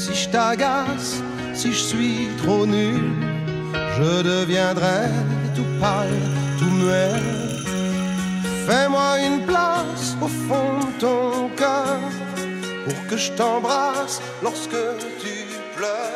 si je t'agace, si je suis trop nul, je deviendrai tout pâle, tout muet. Fais-moi une place au fond de ton cœur pour que je t'embrasse lorsque tu pleures.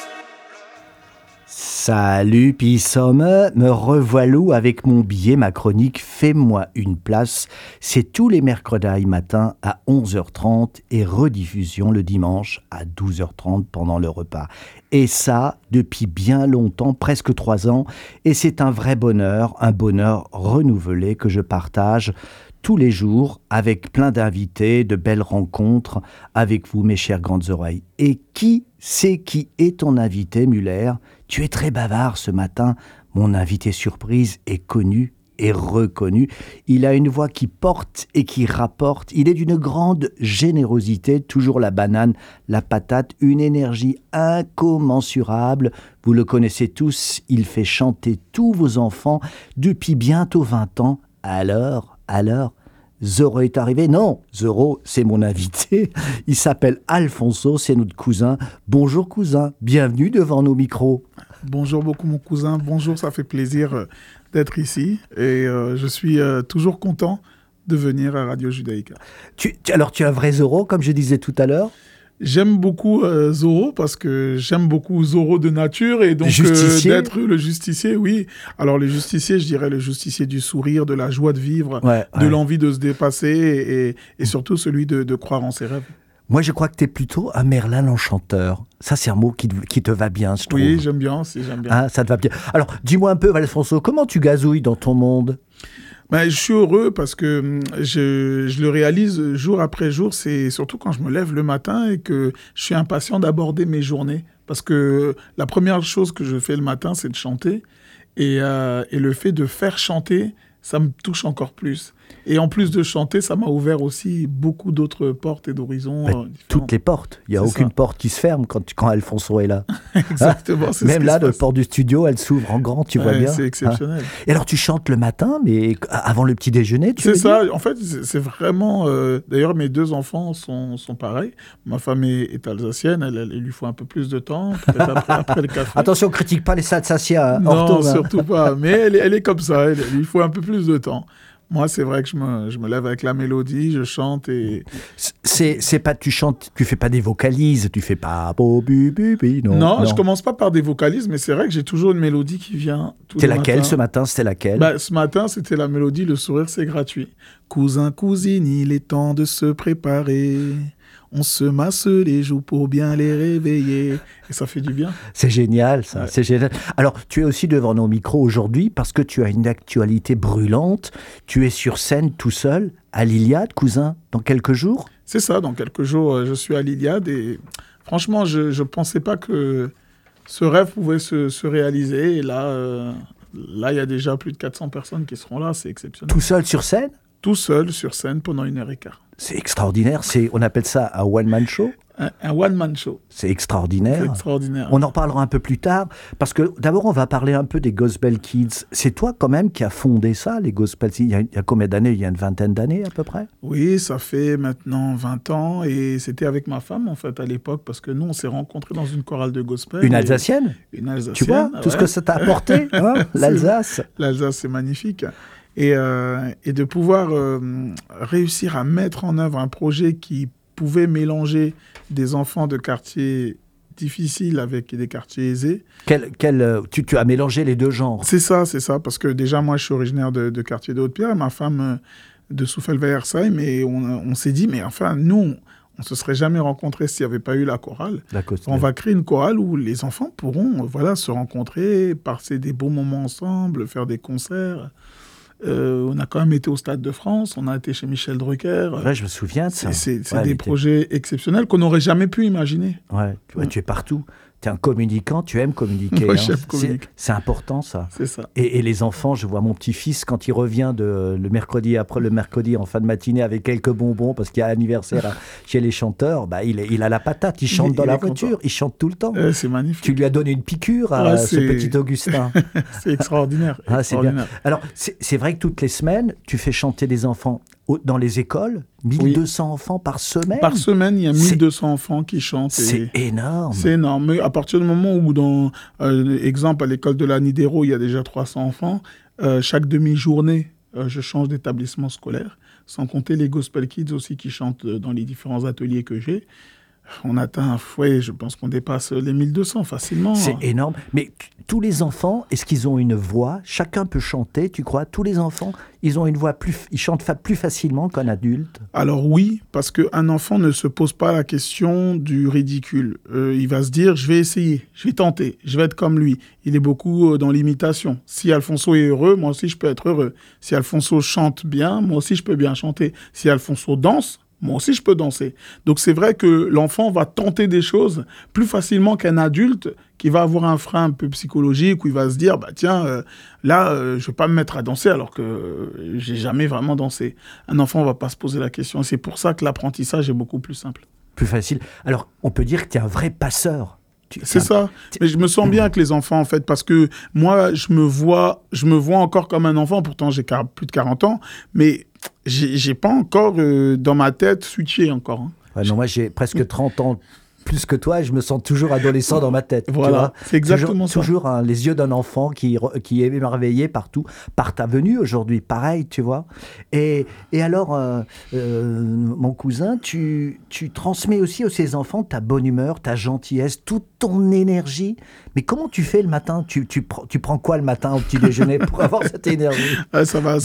Salut Pissomme, me revoilà avec mon billet, ma chronique Fais-moi une place. C'est tous les mercredis matin à 11h30 et rediffusion le dimanche à 12h30 pendant le repas. Et ça, depuis bien longtemps, presque 3 ans. Et c'est un vrai bonheur, un bonheur renouvelé que je partage tous les jours avec plein d'invités, de belles rencontres avec vous, mes chères grandes oreilles. Et qui est ton invité, Muller ? Tu es très bavard ce matin. Mon invité surprise est connu et reconnu. Il a une voix qui porte et qui rapporte. Il est d'une grande générosité, toujours la banane, la patate, une énergie incommensurable. Vous le connaissez tous, il fait chanter tous vos enfants depuis bientôt 20 ans. Alors, Zoro est arrivé ? Non, Zoro, c'est mon invité. Il s'appelle Alfonso, c'est notre cousin. Bonjour cousin, bienvenue devant nos micros. Bonjour beaucoup mon cousin, bonjour, ça fait plaisir d'être ici. Et je suis toujours content de venir à Radio Judaïka. Alors tu es un vrai Zoro, comme je disais tout à l'heure ? J'aime beaucoup Zorro parce que j'aime beaucoup Zorro de nature et donc d'être le justicier, oui. Alors le justicier, je dirais le justicier du sourire, de la joie de vivre, de l'envie de se dépasser et surtout celui de croire en ses rêves. Moi, je crois que tu es plutôt un Merlin l'enchanteur. Ça, c'est un mot qui te va bien, je trouve. Oui, j'aime bien aussi, j'aime bien. Ah, ça te va bien. Alors, dis-moi un peu, Alfonso, comment tu gazouilles dans ton monde ? Je suis heureux parce que je le réalise jour après jour. C'est surtout quand je me lève le matin et que je suis impatient d'aborder mes journées. Parce que la première chose que je fais le matin, c'est de chanter. Et le fait de faire chanter, ça me touche encore plus. Et en plus de chanter, ça m'a ouvert aussi beaucoup d'autres portes et d'horizons. Toutes les portes. Il n'y a aucune porte qui se ferme quand Alfonso est là. Exactement. C'est même là, la porte du studio, elle s'ouvre en grand, tu vois bien. C'est exceptionnel. Et alors, tu chantes le matin, mais avant le petit déjeuner, tu veux C'est ça. dire ? En fait, c'est vraiment... D'ailleurs, mes 2 enfants sont pareils. Ma femme est alsacienne. Il lui faut un peu plus de temps. Peut-être après le café. Attention, on ne critique pas les Alsaciens. Non, surtout pas. Mais elle est comme ça. Il lui faut un peu plus de temps. Moi, c'est vrai que je me lève avec la mélodie, je chante et... C'est pas, tu chantes, tu fais pas des vocalises, tu fais pas... Non, je commence pas par des vocalises, mais c'est vrai que j'ai toujours une mélodie qui vient tout le matin. C'était laquelle ce matin ? C'était laquelle ? Ce matin, c'était la mélodie « Le sourire, c'est gratuit ». Cousin, cousine, il est temps de se préparer. On se masse les joues pour bien les réveiller. Et ça fait du bien. C'est génial, ça. Ouais. C'est génial. Alors, tu es aussi devant nos micros aujourd'hui parce que tu as une actualité brûlante. Tu es sur scène tout seul à l'Iliade, cousin, dans quelques jours ? C'est ça, dans quelques jours, je suis à l'Iliade. Et franchement, je ne pensais pas que ce rêve pouvait se réaliser. Et là, il y a déjà plus de 400 personnes qui seront là. C'est exceptionnel. Tout seul sur scène ? Tout seul sur scène pendant 1h15. C'est extraordinaire. On appelle ça un one-man show ? Un one-man show. C'est extraordinaire. C'est extraordinaire. On en reparlera un peu plus tard, parce que d'abord, on va parler un peu des Gospel Kids. C'est toi quand même qui as fondé ça, les Gospel Kids. Il y a combien d'années ? Il y a une vingtaine d'années à peu près ? Oui, ça fait maintenant 20 ans, et c'était avec ma femme, en fait, à l'époque, parce que nous, on s'est rencontrés dans une chorale de gospel. Une Alsacienne ? Une Alsacienne. Tu vois, tout ce que ça t'a apporté, hein, l'Alsace. L'Alsace, c'est magnifique. Et de pouvoir réussir à mettre en œuvre un projet qui pouvait mélanger des enfants de quartiers difficiles avec des quartiers aisés. Tu as mélangé les deux genres. C'est ça, parce que déjà, moi, je suis originaire de quartier de Haute-Pierre, et ma femme de Souffelweyersheim, et on s'est dit, mais enfin, nous, on ne se serait jamais rencontrés s'il n'y avait pas eu la chorale. On va créer une chorale où les enfants pourront se rencontrer, passer des beaux moments ensemble, faire des concerts. On a quand même été au Stade de France, on a été chez Michel Drucker. Ouais, je me souviens de ça. C'est des projets exceptionnels qu'on n'aurait jamais pu imaginer. Ouais, tu es partout. Tu es un communicant, tu aimes communiquer. Moi, chef communique. C'est important, ça. C'est ça. Et les enfants, je vois mon petit-fils, quand il revient le mercredi en fin de matinée avec quelques bonbons, parce qu'il y a anniversaire chez les chanteurs, il a la patate, il chante dans la voiture, il chante tout le temps. C'est magnifique. Tu lui as donné une piqûre à ce petit Augustin. C'est extraordinaire. C'est bien. Alors, c'est vrai que toutes les semaines, tu fais chanter des enfants dans les écoles, 1200 enfants par semaine. Par semaine, il y a 1200 enfants qui chantent. C'est énorme. C'est énorme. Mais à partir du moment où, exemple, à l'école de la Nidero, il y a déjà 300 enfants, chaque demi-journée, je change d'établissement scolaire, sans compter les Gospel Kids aussi qui chantent dans les différents ateliers que j'ai. On atteint, je pense qu'on dépasse les 1200 facilement. C'est énorme. Mais tous les enfants, est-ce qu'ils ont une voix ? Chacun peut chanter, tu crois ? Tous les enfants, ils ont une voix ils chantent plus facilement qu'un adulte ? Alors oui, parce qu'un enfant ne se pose pas la question du ridicule. Il va se dire, je vais essayer, je vais tenter, je vais être comme lui. Il est beaucoup dans l'imitation. Si Alfonso est heureux, moi aussi je peux être heureux. Si Alfonso chante bien, moi aussi je peux bien chanter. Si Alfonso danse, moi aussi, je peux danser. Donc, c'est vrai que l'enfant va tenter des choses plus facilement qu'un adulte qui va avoir un frein un peu psychologique où il va se dire, je vais pas me mettre à danser alors que j'ai jamais vraiment dansé. Un enfant va pas se poser la question. Et c'est pour ça que l'apprentissage est beaucoup plus simple. Plus facile. Alors, on peut dire que tu es un vrai passeur. C'est ça. Mais je me sens bien avec les enfants, en fait, parce que moi, je me vois encore comme un enfant. Pourtant, j'ai plus de 40 ans, mais j'ai pas encore dans ma tête switché encore. Hein. Ouais, non, moi, j'ai presque 30 ans plus que toi et je me sens toujours adolescent dans ma tête. Voilà, c'est exactement ça. Toujours les yeux d'un enfant qui est émerveillé partout, par ta venue aujourd'hui. Pareil, tu vois. Et alors, mon cousin, tu transmets aussi à ces enfants ta bonne humeur, ta gentillesse, toute ton énergie. Mais comment tu fais le matin ? Tu prends quoi le matin au petit déjeuner pour avoir cette énergie ? Ça va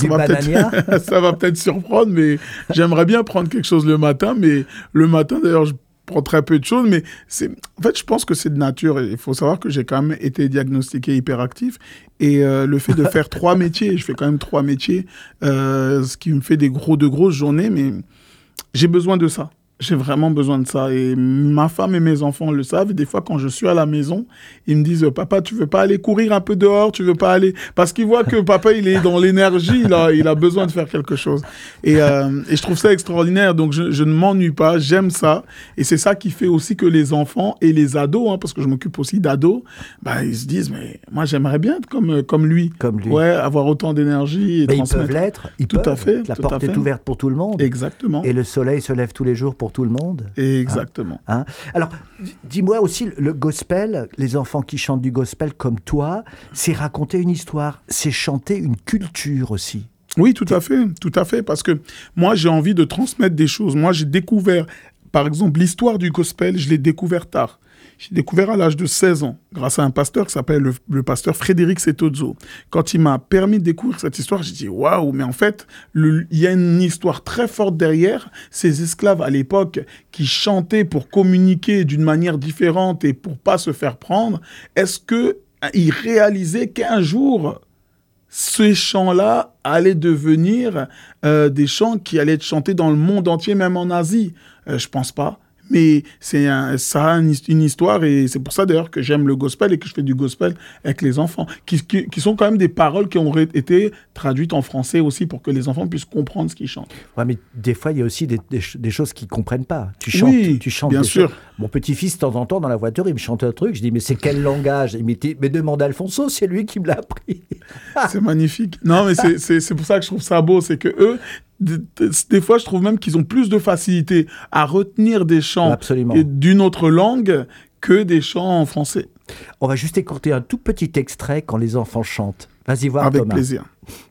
peut-être surprendre, mais j'aimerais bien prendre quelque chose le matin. Mais le matin, d'ailleurs, je prends très peu de choses, mais en fait, je pense que c'est de nature. Il faut savoir que j'ai quand même été diagnostiqué hyperactif et le fait de faire 3 métiers, je fais quand même 3 métiers, ce qui me fait de grosses journées, mais j'ai besoin de ça. J'ai vraiment besoin de ça. Et ma femme et mes enfants le savent. Et des fois, quand je suis à la maison, ils me disent « Papa, tu veux pas aller courir un peu dehors ? Tu veux pas aller... » Parce qu'ils voient que papa, il est dans l'énergie. Il a besoin de faire quelque chose. Et je trouve ça extraordinaire. Donc, je ne m'ennuie pas. J'aime ça. Et c'est ça qui fait aussi que les enfants et les ados, parce que je m'occupe aussi d'ados, ils se disent « Mais moi, j'aimerais bien être comme lui. » Comme lui. Ouais, avoir autant d'énergie et transmettre. Ils peuvent l'être. Tout à fait. La porte est ouverte pour tout le monde. Exactement. Et le soleil se lève tous les jours pour tout le monde. Exactement. Alors, dis-moi aussi, le gospel, les enfants qui chantent du gospel comme toi, c'est raconter une histoire, c'est chanter une culture aussi. Oui, tout à fait, parce que moi, j'ai envie de transmettre des choses. Moi, j'ai découvert, par exemple, l'histoire du gospel, je l'ai découvert tard. J'ai découvert à l'âge de 16 ans, grâce à un pasteur qui s'appelle le pasteur Frédéric Setozzo. Quand il m'a permis de découvrir cette histoire, j'ai dit « Waouh !» Mais en fait, il y a une histoire très forte derrière. Ces esclaves, à l'époque, qui chantaient pour communiquer d'une manière différente et pour pas se faire prendre, est-ce qu'ils réalisaient qu'un jour, ces chants-là allaient devenir des chants qui allaient être chantés dans le monde entier, même en Asie ? Je pense pas. Mais ça a une histoire et c'est pour ça d'ailleurs que j'aime le gospel et que je fais du gospel avec les enfants, qui sont quand même des paroles qui ont été traduites en français aussi pour que les enfants puissent comprendre ce qu'ils chantent. Ouais, mais des fois, il y a aussi des choses qu'ils ne comprennent pas. Tu chantes bien sûr. Mon petit-fils, de temps en temps, dans la voiture, il me chante un truc. Je dis, mais c'est quel langage ? Il me dit, mais demande à Alfonso, c'est lui qui me l'a appris. C'est magnifique. Non, mais c'est pour ça que je trouve ça beau, c'est que eux, des fois, je trouve même qu'ils ont plus de facilité à retenir des chants d'une autre langue que des chants en français. On va juste écouter un tout petit extrait quand les enfants chantent. Vas-y voir, avec Thomas. Plaisir.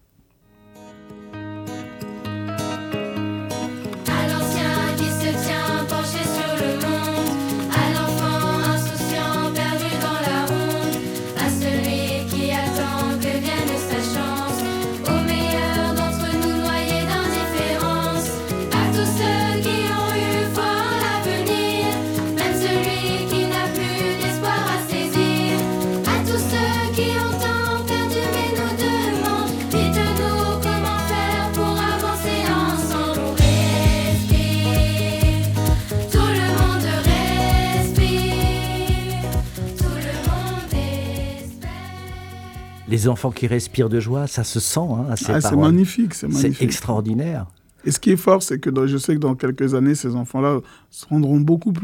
Les enfants qui respirent de joie, ça se sent à ces paroles. C'est magnifique, c'est magnifique. C'est extraordinaire. Et ce qui est fort, c'est que je sais que dans quelques années, ces enfants-là se rendront beaucoup plus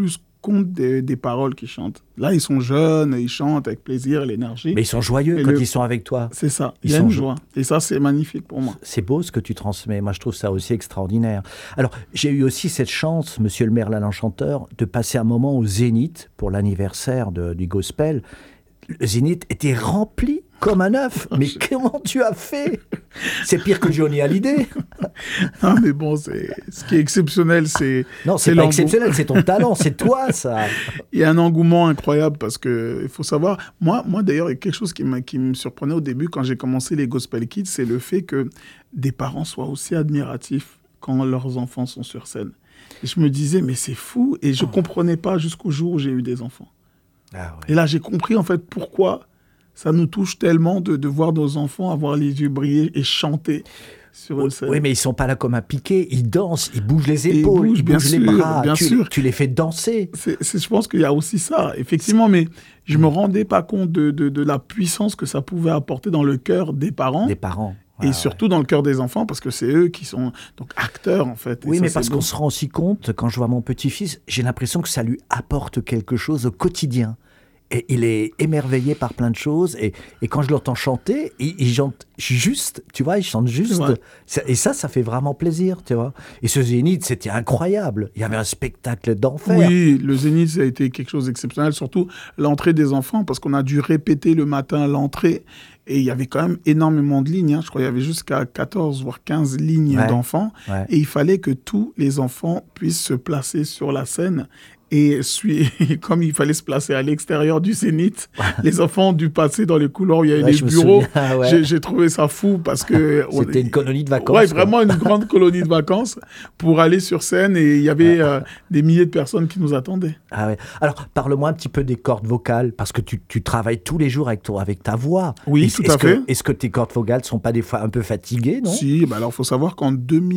compte des paroles qu'ils chantent. Là, ils sont jeunes, ils chantent avec plaisir, l'énergie. Mais ils sont joyeux quand ils sont avec toi. C'est ça, il y a une joie. Et ça, c'est magnifique pour moi. C'est beau ce que tu transmets. Moi, je trouve ça aussi extraordinaire. Alors, j'ai eu aussi cette chance, Monsieur le Merlin l'Enchanteur, de passer un moment au Zénith pour l'anniversaire du gospel. Le Zénith était rempli comme un œuf. Mais comment tu as fait? C'est pire que Johnny Hallyday. Non, mais bon, ce qui est exceptionnel, c'est... Non, c'est pas exceptionnel, c'est ton talent, c'est toi, ça. Il y a un engouement incroyable parce qu'il faut savoir... Moi d'ailleurs, il y a quelque chose qui me surprenait au début quand j'ai commencé les Gospel Kids, c'est le fait que des parents soient aussi admiratifs quand leurs enfants sont sur scène. Et je me disais, mais c'est fou. Et je ne comprenais pas jusqu'au jour où j'ai eu des enfants. Ah ouais. Et là, j'ai compris en fait pourquoi ça nous touche tellement de voir nos enfants avoir les yeux briller et chanter sur une scène. Oui, mais ils ne sont pas là comme un piquet. Ils dansent, ils bougent les épaules, ils bougent les bras. Bien sûr. Tu les fais danser. Je pense qu'il y a aussi ça, effectivement. Mais je ne me rendais pas compte de la puissance que ça pouvait apporter dans le cœur des parents. Des parents. Et surtout dans le cœur des enfants, parce que c'est eux qui sont donc acteurs, en fait. Oui, mais parce qu'on se rend aussi compte, quand je vois mon petit-fils, j'ai l'impression que ça lui apporte quelque chose au quotidien. Et il est émerveillé par plein de choses. Et quand je l'entends chanter, il chante juste, tu vois, il chante juste. Et ça fait vraiment plaisir, tu vois. Et ce Zénith, c'était incroyable. Il y avait un spectacle d'enfer. Oui, le Zénith, ça a été quelque chose d'exceptionnel, surtout l'entrée des enfants, parce qu'on a dû répéter le matin l'entrée. Et il y avait quand même énormément de lignes. Je crois qu'il y avait jusqu'à 14 voire 15 lignes d'enfants. Ouais. Et il fallait que tous les enfants puissent se placer sur la scène. Et comme il fallait se placer à l'extérieur du Zénith, les enfants ont dû passer dans les couloirs où il y avait les bureaux. J'ai trouvé ça fou parce que... C'était une colonie de vacances. Oui, vraiment une grande colonie de vacances pour aller sur scène. Et il y avait des milliers de personnes qui nous attendaient. Ah ouais. Alors, parle-moi un petit peu des cordes vocales, parce que tu travailles tous les jours avec ta voix. Oui, tout à fait. Est-ce que tes cordes vocales ne sont pas des fois un peu fatiguées, non? Si, alors il faut savoir qu'en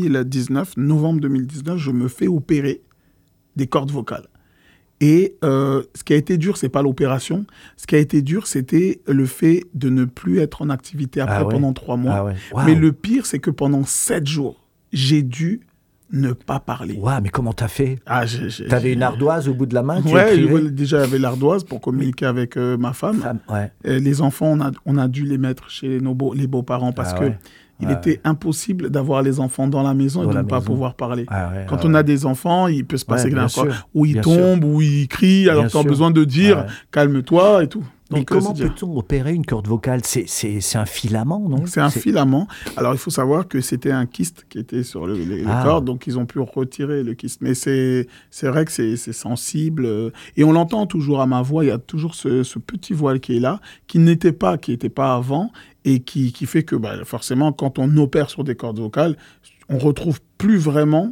novembre 2019, je me fais opérer des cordes vocales. Et ce qui a été dur, c'est pas l'opération. Ce qui a été dur, c'était le fait de ne plus être en activité après pendant 3 mois. Ah ouais. Wow. Mais le pire, c'est que pendant 7 jours, j'ai dû ne pas parler. Ouais, mais comment t'as fait? T'avais une ardoise au bout de la main? Oui, déjà j'avais l'ardoise pour communiquer avec ma femme. Les enfants, on a dû les mettre chez les beaux-parents parce que il était impossible d'avoir les enfants dans la maison et de ne pas pouvoir parler. Quand on a des enfants, il peut se passer quelque chose. Ou ils tombent, ou ils crient, alors tu as besoin de dire « calme-toi » et tout. Donc, mais comment peut-on opérer une corde vocale? C'est un filament, non? C'est un filament. Alors, il faut savoir que c'était un kyste qui était sur les cordes, donc ils ont pu retirer le kyste. Mais c'est vrai que c'est sensible. Et on l'entend toujours à ma voix, il y a toujours ce petit voile qui est là, qui n'était pas avant, et qui fait que forcément, quand on opère sur des cordes vocales, on retrouve plus vraiment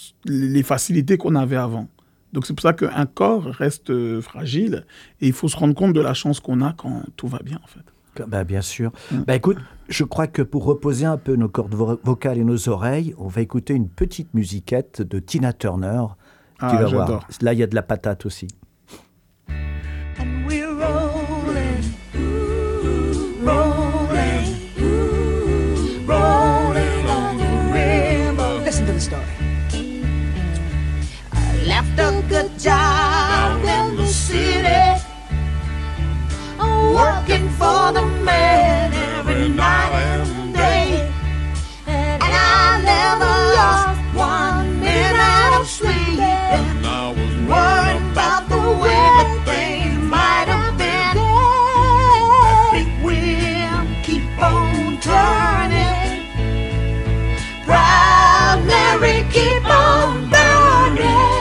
les facilités qu'on avait avant. Donc c'est pour ça qu'un corps reste fragile et il faut se rendre compte de la chance qu'on a quand tout va bien en fait. Bien sûr. Écoute, je crois que pour reposer un peu nos cordes vocales et nos oreilles, on va écouter une petite musiquette de Tina Turner. Tu vas voir. Là, il y a de la patate aussi. And we're rolling, rolling, rolling on the river. Listen to the story. Left a good job in the city, working for the man every night and day, and I never lost 1 minute of sleep, and I was worried about the way things might have been. That big wheel keep on turning, proud Mary keep on burning.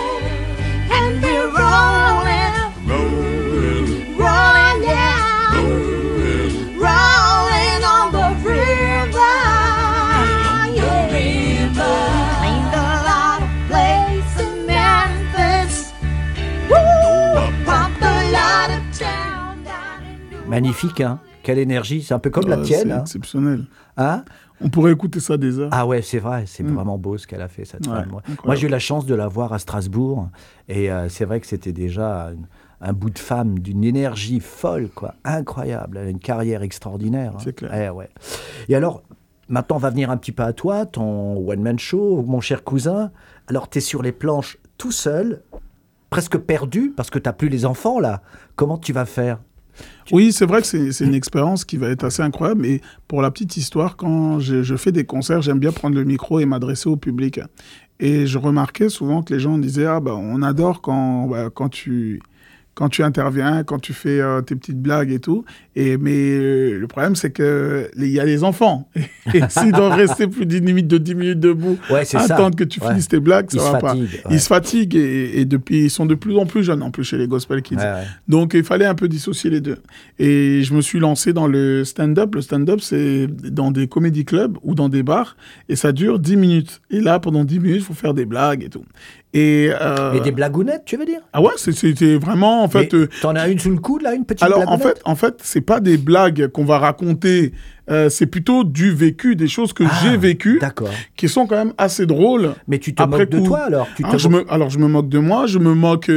Magnifique, hein? Quelle énergie, c'est un peu comme la tienne. C'est exceptionnel. Hein? On pourrait écouter ça des heures. Ah ouais, c'est vrai, c'est vraiment beau ce qu'elle a fait, cette femme. Moi, j'ai eu la chance de la voir à Strasbourg, et c'est vrai que c'était déjà un bout de femme d'une énergie folle, quoi, incroyable. Elle a une carrière extraordinaire. C'est clair. Ouais. Et alors, maintenant, on va venir un petit peu à toi, ton one-man show, mon cher cousin. Alors, tu es sur les planches tout seul, presque perdu parce que tu n'as plus les enfants, là. Comment tu vas faire ? Oui, c'est vrai que c'est une expérience qui va être assez incroyable. Et pour la petite histoire, quand je fais des concerts, j'aime bien prendre le micro et m'adresser au public. Et je remarquais souvent que les gens disaient « Ah, on adore quand tu interviens, quand tu fais tes petites blagues et tout. » Mais le problème, c'est qu'il y a les enfants. Et s'ils doivent rester plus de 10 minutes debout, attendre que tu finisses tes blagues, ça va pas. Ils se fatiguent et depuis, ils sont de plus en plus jeunes, en plus, chez les Gospel Kids. Donc, il fallait un peu dissocier les deux. Et je me suis lancé dans le stand-up. Le stand-up, c'est dans des comédie clubs ou dans des bars. Et ça dure 10 minutes. Et là, pendant 10 minutes, il faut faire des blagues et tout. Et des blagounettes, tu veux dire ? Ah ouais, c'était vraiment, en fait... t'en as une sous le coude, là, une petite alors, blagounette ? en fait, c'est pas des blagues qu'on va raconter, c'est plutôt du vécu, des choses que j'ai vécues, qui sont quand même assez drôles. Mais tu te moques de toi, alors je me moque de moi, je me moque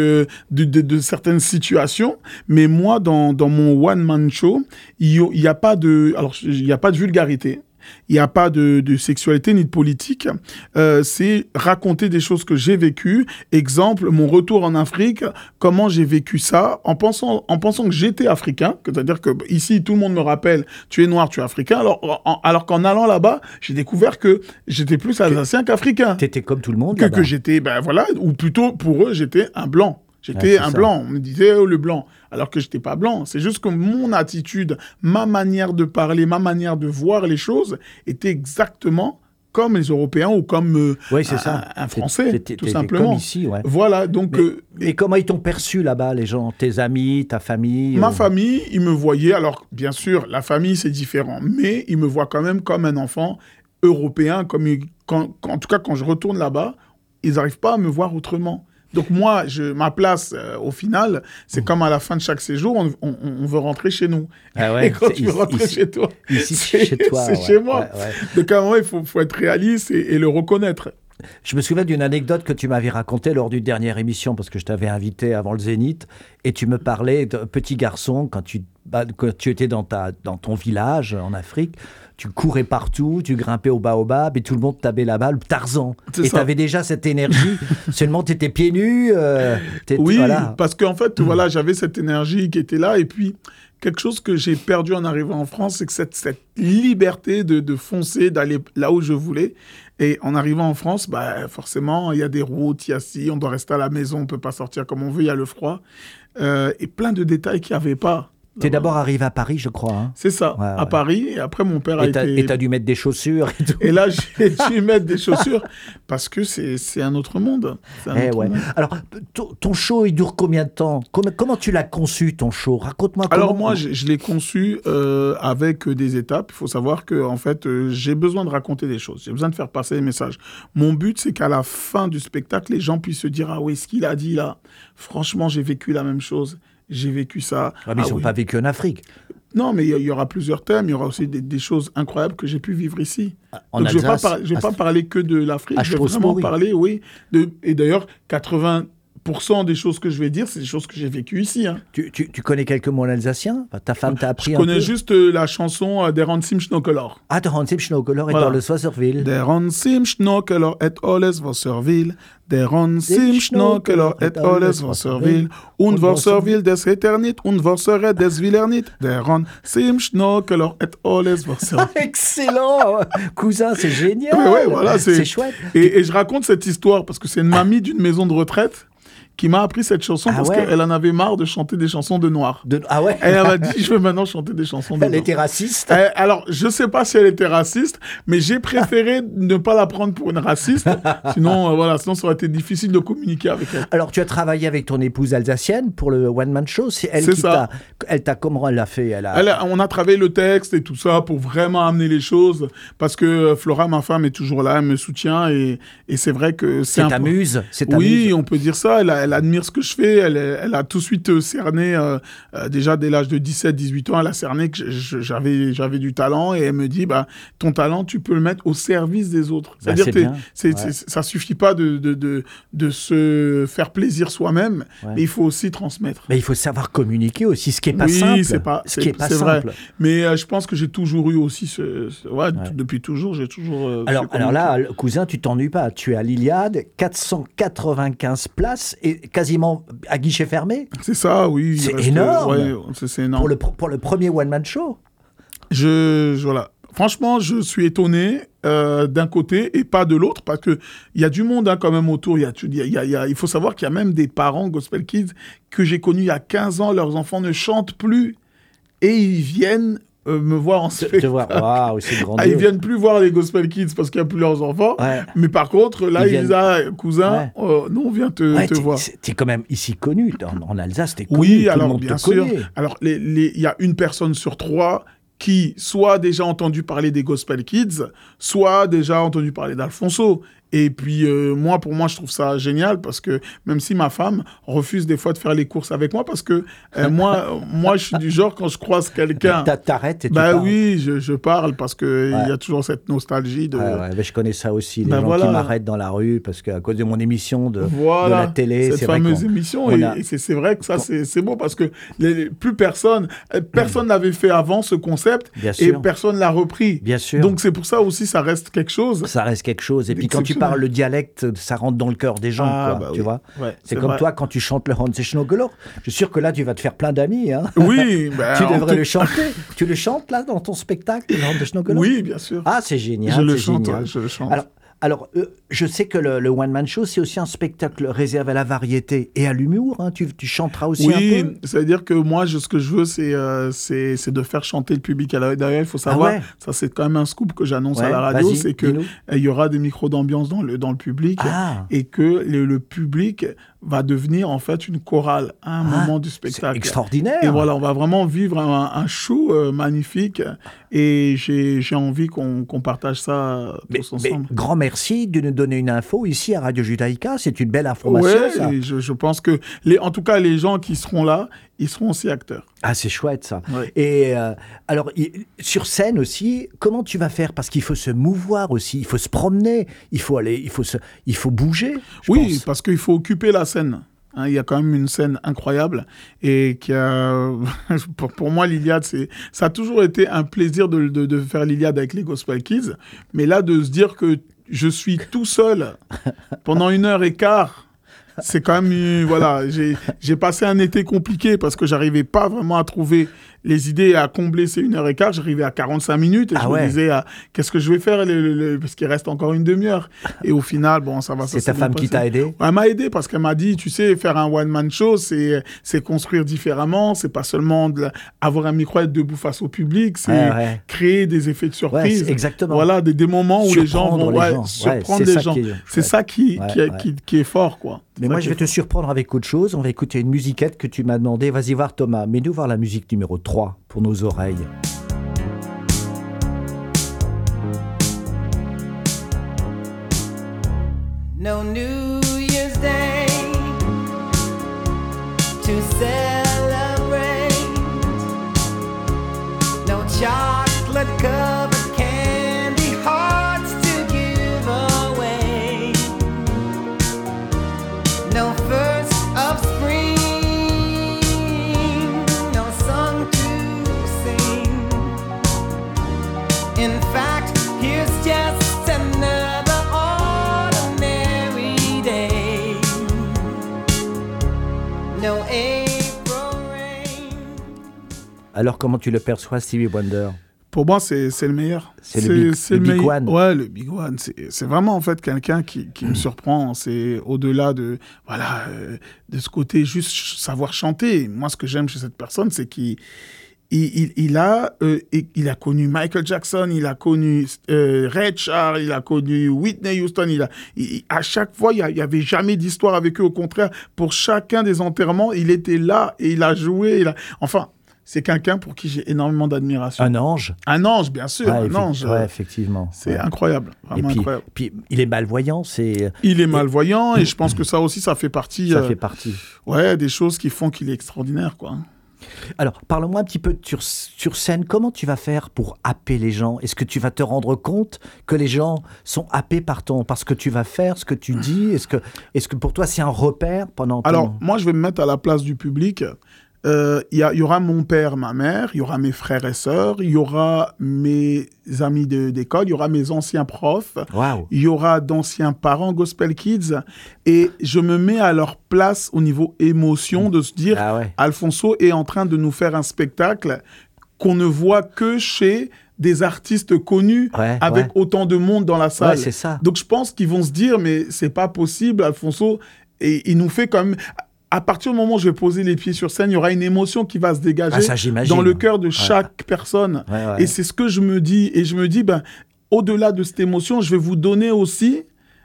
de certaines situations, mais moi, dans mon one-man show, il y a pas de vulgarité. Il n'y a pas de sexualité ni de politique. C'est raconter des choses que j'ai vécues. Exemple, mon retour en Afrique, comment j'ai vécu ça, en pensant que j'étais africain. C'est-à-dire que ici, tout le monde me rappelle, tu es noir, tu es africain. Alors qu'en allant là-bas, j'ai découvert que j'étais plus alsacien qu'africain. Tu étais comme tout le monde que j'étais, ou plutôt pour eux, j'étais un blanc. J'étais un blanc. On me disait le blanc. Alors que je n'étais pas blanc. C'est juste que mon attitude, ma manière de parler, ma manière de voir les choses était exactement comme les Européens ou comme un Français, tout simplement. Comme ici, ouais. Voilà, donc... Mais comment ils t'ont perçu là-bas, les gens ? Tes amis, ta famille ? Ma famille, ils me voyaient... Alors, bien sûr, la famille, c'est différent. Mais ils me voient quand même comme un enfant européen. En tout cas, quand je retourne là-bas, ils n'arrivent pas à me voir autrement. Donc moi, ma place, au final, c'est comme à la fin de chaque séjour, on veut rentrer chez nous. Ah ouais, et quand tu veux rentrer chez toi, c'est chez toi. C'est chez moi. Ouais. Donc à un moment, il faut être réaliste et le reconnaître. Je me souviens d'une anecdote que tu m'avais racontée lors d'une dernière émission, parce que je t'avais invité avant le Zénith, et tu me parlais de petit garçon, quand tu étais dans ton village en Afrique, tu courais partout, tu grimpais au baobab et tout le monde tapait là-bas, le Tarzan. Et tu avais déjà cette énergie, seulement tu étais pieds nus. Oui, parce qu'en fait, j'avais cette énergie qui était là, et puis quelque chose que j'ai perdu en arrivant en France, c'est que cette liberté de foncer, d'aller là où je voulais. Et en arrivant en France, forcément, il y a des routes, il y a on doit rester à la maison, on ne peut pas sortir comme on veut, il y a le froid. Et plein de détails qu'il n'y avait pas. Tu es d'abord arrivé à Paris, je crois. Hein. C'est ça, à Paris. Et après, mon père a été... Et tu as dû mettre des chaussures et tout. Et là, j'ai dû mettre des chaussures parce que c'est un autre monde. Monde. Alors, ton show, il dure combien de temps ? Comment tu l'as conçu, ton show ? Raconte-moi comment... Alors, moi, je l'ai conçu avec des étapes. Il faut savoir que, en fait, j'ai besoin de raconter des choses. J'ai besoin de faire passer des messages. Mon but, c'est qu'à la fin du spectacle, les gens puissent se dire « Ah oui, ce qu'il a dit là, franchement, j'ai vécu la même chose. » J'ai vécu ça. Ah, mais ils n'ont pas vécu en Afrique. Non, mais il y aura plusieurs thèmes. Il y aura aussi des choses incroyables que j'ai pu vivre ici. Donc, je ne vais pas parler que de l'Afrique. Je vais vraiment parler, et d'ailleurs, 80% des choses que je vais dire, c'est des choses que j'ai vécues ici. Hein. Tu connais quelques mots en alsacien ? Ta femme t'a appris un peu ? Je connais juste la chanson Der Ransim Schnokelor. Ah, Der Ransim Schnokelor est dans le Wasserville. Der Ransim Schnokelor et alles Wasserville. Der Ransim Schnokelor et alles Wasserville. Und Wasserville des Eternit und Wasserre des Villernit. Der Ransim Schnokelor et alles Wasserville. Excellent, cousin, c'est génial. Ouais, voilà, c'est chouette. Et je raconte cette histoire parce que c'est une mamie d'une maison de retraite qui m'a appris cette chanson parce qu'elle en avait marre de chanter des chansons de noirs. Ah ouais. Et elle m'a dit, je vais maintenant chanter des chansons de noirs. Elle était raciste. Alors, je ne sais pas si elle était raciste, mais j'ai préféré ne pas la prendre pour une raciste. Sinon, sinon, ça aurait été difficile de communiquer avec elle. Alors, tu as travaillé avec ton épouse alsacienne pour le One Man Show. C'est ça. Comment elle l'a fait On a travaillé le texte et tout ça pour vraiment amener les choses. Parce que Flora, ma femme, est toujours là, elle me soutient. Et c'est vrai que c'est ta muse. Oui, on peut dire ça. Elle admire ce que je fais. Elle a tout de suite cerné, déjà dès l'âge de 17-18 ans, elle a cerné que j'avais du talent et elle me dit, ton talent, tu peux le mettre au service des autres. C'est-à-dire que ça suffit pas de se faire plaisir soi-même, mais il faut aussi transmettre. Mais il faut savoir communiquer aussi, ce qui est pas simple. C'est vrai. Mais je pense que j'ai toujours eu aussi depuis toujours, j'ai toujours... Alors là, cousin, tu t'ennuies pas. Tu es à l'Iliade, 495 places et quasiment à guichet fermé. C'est ça, oui. C'est énorme. Ouais, c'est énorme. Pour le premier one-man show. Voilà. Franchement, je suis étonné d'un côté et pas de l'autre, parce qu'il y a du monde quand même autour. Il faut savoir qu'il y a même des parents Gospel Kids que j'ai connus il y a 15 ans, leurs enfants ne chantent plus et ils viennent me voir en spectacle. Waouh, c'est grandiose. Ils viennent plus voir les Gospel Kids parce qu'il n'y a plus leurs enfants. Ouais. Mais par contre, là, ils disent, cousin, nous, on vient te voir. T'es quand même ici connu. En Alsace, t'es connu. Oui, tout alors le monde bien te sûr. connaît. Alors, il y a une personne sur 3 qui soit déjà entendu parler des Gospel Kids, soit déjà entendu parler d'Alfonso. Et puis, pour moi, je trouve ça génial parce que même si ma femme refuse des fois de faire les courses avec moi, parce que moi, je suis du genre, quand je croise quelqu'un... T'arrêtes et tu parles. Oui, je parle parce qu'il y a toujours cette nostalgie de... Mais je connais ça aussi, les gens qui m'arrêtent dans la rue parce qu'à cause de mon émission de la télé, cette fameuse émission. Et c'est vrai que ça, c'est beau parce que plus personne n'avait fait avant ce concept et personne l'a repris. Bien sûr. Donc, c'est pour ça aussi, ça reste quelque chose. Ça reste quelque chose. Et puis, quand tu parles le dialecte, ça rentre dans le cœur des gens, tu vois. Ouais, c'est comme vrai. Toi, quand tu chantes le Hans Schnogelor, je suis sûr que là, tu vas te faire plein d'amis. Hein. Oui. Tu devrais le chanter. Tu le chantes, là, dans ton spectacle, le Hans Schnogelor? Oui, bien sûr. Ah, c'est génial. Je le chante. Alors, je sais que le One Man Show, c'est aussi un spectacle réservé à la variété et à l'humour. Hein. Tu chanteras aussi un peu? Oui, c'est-à-dire que moi, ce que je veux, c'est de faire chanter le public. Alors, d'ailleurs, il faut savoir, ça c'est quand même un scoop que j'annonce à la radio, c'est qu'il y aura des micros d'ambiance dans le public et que le public va devenir en fait une chorale à un moment du spectacle. C'est extraordinaire. Et voilà, on va vraiment vivre un show magnifique et j'ai envie qu'on partage ça tous ensemble. Mais grand merci de nous donner une info ici à Radio Judaïka, c'est une belle information. Ça. Et je pense que, en tout cas, les gens qui seront là, ils seront aussi acteurs. Ah, c'est chouette ça. Ouais. Et alors, sur scène aussi, comment tu vas faire? Parce qu'il faut se mouvoir aussi, il faut se promener, il faut bouger. Oui, parce qu'il faut occuper la scène. Hein, il y a quand même une scène incroyable et qui a, pour moi, l'Iliade, ça a toujours été un plaisir de faire l'Iliade avec les Gospel Kids. Mais là, de se dire que je suis tout seul pendant 1h15, c'est quand même... Voilà, j'ai passé un été compliqué parce que j'arrivais pas vraiment à trouver les idées à combler ces 1h15. J'arrivais à 45 minutes et je me disais, qu'est-ce que je vais faire parce qu'il reste encore une demi-heure. Et au final, ça va. C'est ta femme qui t'a aidé? Elle m'a aidé parce qu'elle m'a dit, tu sais, faire un one-man show, c'est construire différemment. C'est pas seulement avoir un micro, être debout face au public, c'est créer des effets de surprise. Exactement. Voilà, des moments où les gens vont surprendre les gens. C'est ça qui est fort, quoi. Mais moi, je vais te surprendre avec autre chose. On va écouter une musiquette que tu m'as demandé. Vas-y voir, Thomas. Mets-nous voir la musique numéro 3 pour nos oreilles. No New Year's Day to celebrate. No chocolate covered candy hearts to give away. No first of spring, no song to sing. In fact, here's just another ordinary day. No April rain. Alors, comment tu le perçois, Stevie Wonder? Pour moi, c'est le meilleur. C'est le Big One. Ouais, le Big One. C'est vraiment, en fait, quelqu'un qui me surprend. C'est au-delà de ce côté juste savoir chanter. Moi, ce que j'aime chez cette personne, c'est qu'il a connu Michael Jackson, il a connu Ray Charles, il a connu Whitney Houston. À chaque fois, il n'y avait jamais d'histoire avec eux. Au contraire, pour chacun des enterrements, il était là et il a joué. Enfin... C'est quelqu'un pour qui j'ai énormément d'admiration. Un ange. Un ange, bien sûr. Un ange. Ouais, effectivement. C'est incroyable. Vraiment incroyable. Puis, il est malvoyant. Il est malvoyant et je pense que ça aussi, ça fait partie. Ça fait partie. Ouais, des choses qui font qu'il est extraordinaire, quoi. Alors, parle-moi un petit peu sur scène. Comment tu vas faire pour happer les gens? Est-ce que tu vas te rendre compte que les gens sont happés par ce que tu vas faire, ce que tu dis? Est-ce que pour toi, c'est un repère pendant Alors, moi, je vais me mettre à la place du public. il y aura mon père, ma mère, il y aura mes frères et sœurs, il y aura mes amis d'école, il y aura mes anciens profs, Waouh. il y aura d'anciens parents Gospel Kids, et je me mets à leur place au niveau émotion de se dire, Ah ouais. Alfonso est en train de nous faire un spectacle qu'on ne voit que chez des artistes connus Ouais, avec ouais. autant de monde dans la salle. Ouais, c'est ça. Donc je pense qu'ils vont se dire, mais c'est pas possible, Alfonso, et il nous fait quand même... À partir du moment où je vais poser les pieds sur scène, il y aura une émotion qui va se dégager Ah, ça, j'imagine. dans le cœur de chaque personne. Ouais, ouais. Et c'est ce que je me dis. Et je me dis, ben, au-delà de cette émotion, je vais vous donner aussi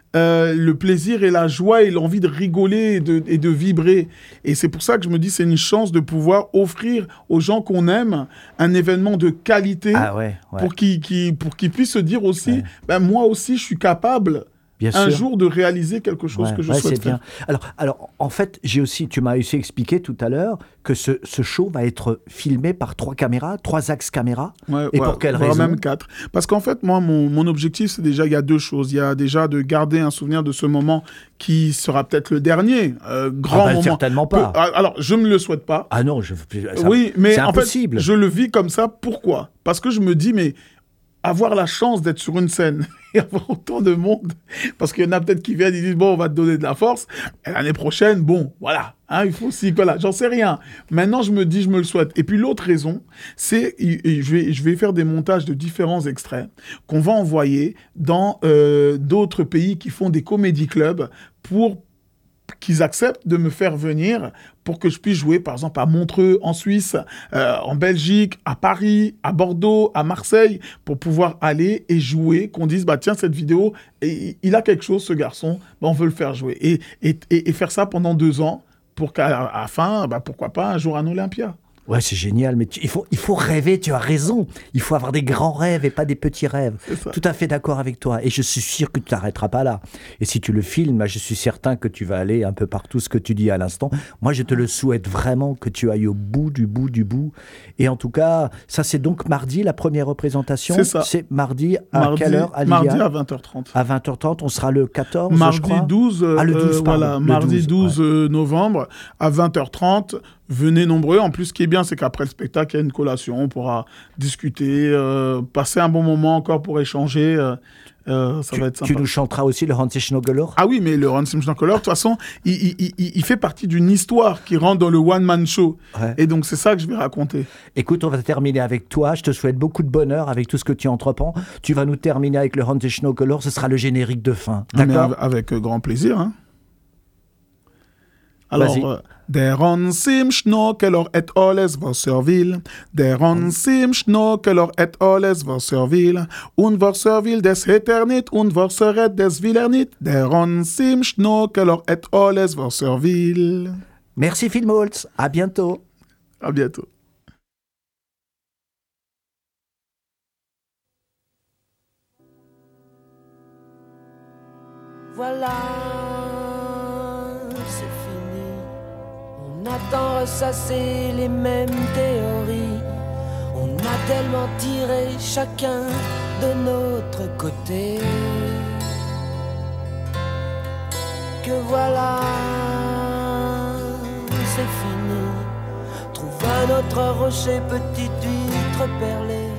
le plaisir et la joie et l'envie de rigoler et de vibrer. Et c'est pour ça que je me dis, c'est une chance de pouvoir offrir aux gens qu'on aime un événement de qualité Ah ouais, ouais. pour qu'ils puissent se dire aussi, ben, moi aussi, je suis capable Bien un sûr. jour de réaliser quelque chose que je souhaite c'est faire. bien. Alors, en fait, tu m'as aussi expliqué tout à l'heure que ce show va être filmé par 3 caméras, 3 axes caméras. Ouais, Et pour quelle voire raison? même 4. Parce qu'en fait, moi, mon objectif, c'est déjà, il y a 2 choses. Il y a déjà de garder un souvenir de ce moment qui sera peut-être le dernier grand moment. Certainement pas. Alors, je ne me le souhaite pas. Ah non, Oui, mais c'est en impossible. fait, je le vis comme ça. Pourquoi? Parce que je me dis, mais avoir la chance d'être sur une scène et avoir autant de monde, parce qu'il y en a peut-être qui viennent et disent, bon, on va te donner de la force, et l'année prochaine, bon, voilà, hein, il faut aussi, voilà, j'en sais rien. Maintenant, je me dis, je me le souhaite. Et puis l'autre raison, c'est, je vais faire des montages de différents extraits qu'on va envoyer dans d'autres pays qui font des comédie clubs pour qu'ils acceptent de me faire venir pour que je puisse jouer, par exemple, à Montreux, en Suisse, en Belgique, à Paris, à Bordeaux, à Marseille, pour pouvoir aller et jouer, qu'on dise, bah tiens, cette vidéo, il a quelque chose, ce garçon, bah, on veut le faire jouer. Et faire ça pendant 2 ans, pour qu'à la fin, bah, pourquoi pas, un jour un Olympia. Ouais, c'est génial, mais il faut rêver, tu as raison. Il faut avoir des grands rêves et pas des petits rêves. C'est ça. Tout à fait d'accord avec toi. Et je suis sûr que tu t'arrêteras pas là. Et si tu le filmes, je suis certain que tu vas aller un peu partout, ce que tu dis à l'instant. Moi, je te le souhaite vraiment que tu ailles au bout du bout du bout. Et en tout cas, ça, c'est donc mardi, la première représentation. C'est ça. C'est mardi à quelle heure, Alia? Mardi à 20h30. À 20h30, on sera le 14, je Mardi crois. 12, Ah, le 12, pardon. voilà, Le mardi 12, 12 novembre à 20h30. Venez nombreux. En plus, ce qui est bien, c'est qu'après le spectacle, il y a une collation. On pourra discuter, passer un bon moment encore pour échanger. Ça va être sympa. Tu nous chanteras aussi le Hans Schnogelor? Ah oui, mais le Hans Schnogelor, de toute façon, il fait partie d'une histoire qui rentre dans le one-man show. Ouais. Et donc, c'est ça que je vais raconter. Écoute, on va terminer avec toi. Je te souhaite beaucoup de bonheur avec tout ce que tu entreprends. Tu vas nous terminer avec le Hans Schnogelor. Ce sera le générique de fin. Mais D'accord? avec grand plaisir. Hein. Alors, Vas-y. der Hans im Schnokelor et alles was will. Der Hans im Schnokelor et alles was will. Und was will, des het nicht. Und was des will nicht. Der Hans im Schnokelor et alles was will. Merci Phil Moltz. À bientôt. À bientôt. Voilà, c'est fini. On a tant ressassé les mêmes théories. On a tellement tiré chacun de notre côté. Que voilà, c'est fini. Trouve un autre rocher, petite huître perlée.